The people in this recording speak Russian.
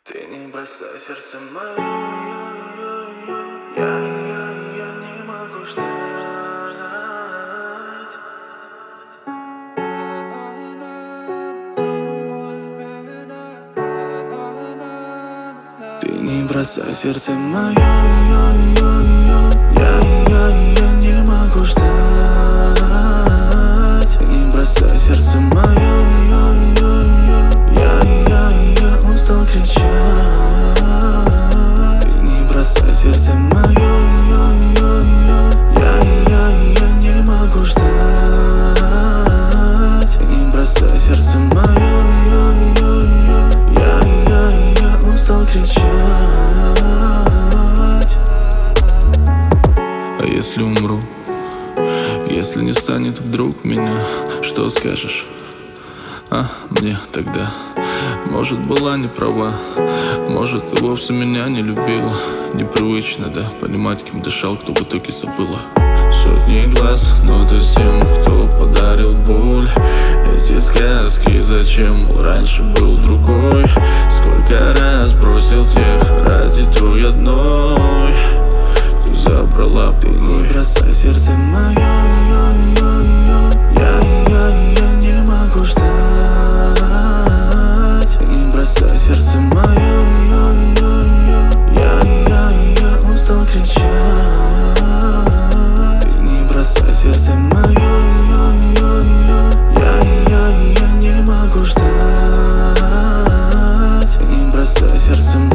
Ты не бросай сердце мое, я не могу ждать. Ты не бросай сердце мое, я не могу ждать. Ты не бросай сердце мое, я устал кричать. Ты не бросай сердце мое, я не могу ждать. Ты не бросай сердце мое, я устал кричать. А если умру, если не станет вдруг меня, что скажешь? А мне тогда? Может, была не права, может, и вовсе меня не любила. Непривычно, да, понимать, кем дышал, кто в итоге забыла. Сотни глаз, но ты тем, кто подарил боль. Эти сказки зачем, раньше был другой. Сколько раз бросил тех ради той одной, кто забрала покой. Ты не бросай сердце мое, я не могу ждать. Ты не бросай сердце мое, я устал кричать. Ты не бросай сердце мое, я не могу ждать. Ты не бросай сердце